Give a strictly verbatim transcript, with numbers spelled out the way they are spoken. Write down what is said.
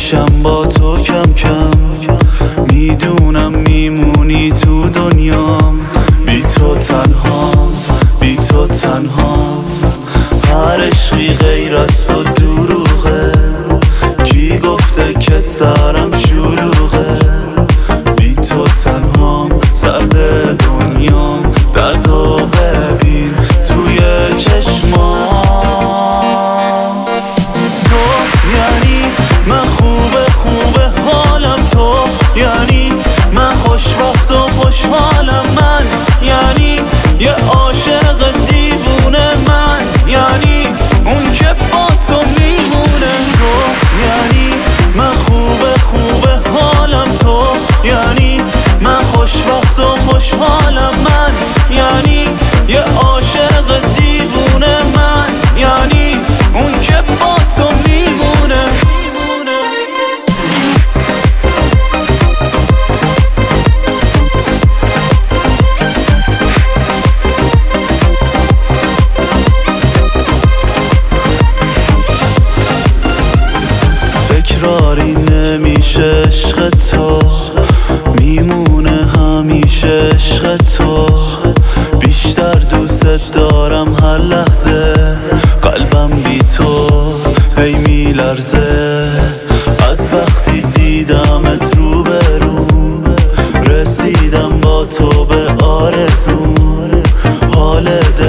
میشم با تو کم کم. میدونم میمونی تو دنیام، بی تو تنهام، بی تو تنهام. هر عشقی غیر از تو دروغه، کی گفته که سرم شلوغه؟ بی تو تنهام، سرد دنیام، دردو ببین توی چشمام. تو یعنی من خوبه خوبه حالم، تو یعنی من خوشبخت و خوشحالم، من یعنی یه عاشق دیوونه، من یعنی اون که با تو میمونه. تو یعنی من خوبه خوبه حالم، تو یعنی من خوشبخت و خوشحالم، من یعنی یه عاشق دیوونه، من یعنی اون که با تو میمونه. تکراری نمیشه عشق تو، میمونه همیشه عشق تو. بیشتر دوست دارم هر لحظه، قلبم بی تو هی میلرزه. از وقتی دیدمت رو به رو، رسیدم با تو به آرزو. حال